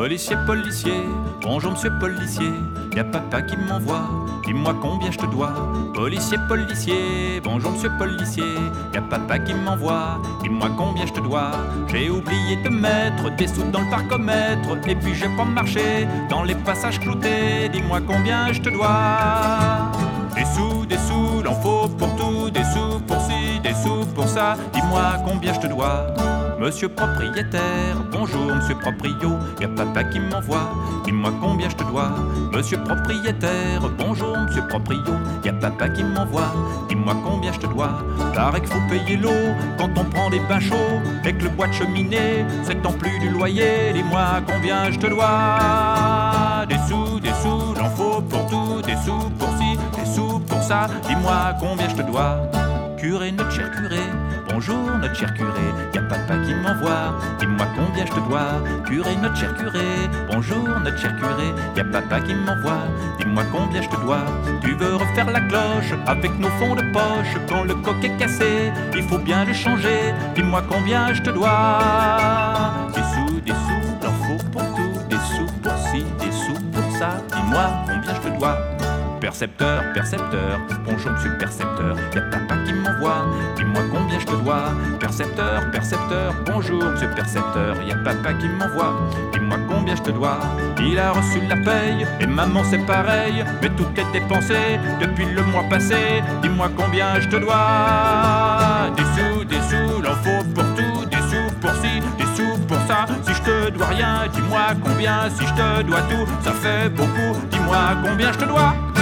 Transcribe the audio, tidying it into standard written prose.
Policier, policier, bonjour monsieur policier, y a papa qui m'envoie, dis-moi combien je te dois. Policier, policier, bonjour monsieur policier, y a papa qui m'envoie, dis-moi combien je te dois. J'ai oublié de mettre des sous dans le parcomètre, et puis j'ai pas marché dans les passages cloutés, dis-moi combien je te dois. Des sous, l'en faut pour tout, des sous pour ci, des sous pour ça, dis-moi combien je te dois. Monsieur propriétaire, bonjour monsieur proprio, y a papa qui m'envoie, dis-moi combien je te dois. Monsieur propriétaire, bonjour monsieur proprio, y a papa qui m'envoie, dis-moi combien je te dois. Paraît qu'il faut payer l'eau quand on prend des bains chauds, et que le bois de cheminée, c'est en plus du loyer, dis-moi combien je te dois. Des sous, l'en faut pour tout, des sous pour ci, des sous pour ça, dis-moi combien je te dois. Curé, notre cher curé, bonjour notre cher curé, y a papa qui m'envoie, dis-moi combien je te dois. Curé, notre cher curé, bonjour notre cher curé, y a papa qui m'envoie, dis-moi combien je te dois. Tu veux refaire la cloche avec nos fonds de poche, quand le coq est cassé, il faut bien le changer, dis-moi combien je te dois. Des sous, l'en faut pour tout, des sous pour ci, des sous pour ça, dis-moi combien je te dois. Percepteur, percepteur, bonjour monsieur percepteur, y a papa qui m'envoie, dis-moi combien je te dois. Percepteur, percepteur, bonjour monsieur percepteur, y a papa qui m'envoie, dis-moi combien je te dois. Il a reçu la paye, et maman c'est pareil, mais tout est dépensé depuis le mois passé, dis-moi combien je te dois. Des sous, l'en faut pour tout, des sous pour ci, des sous pour ça. Si je te dois rien, dis-moi combien, si je te dois tout, ça fait beaucoup, dis-moi combien je te dois.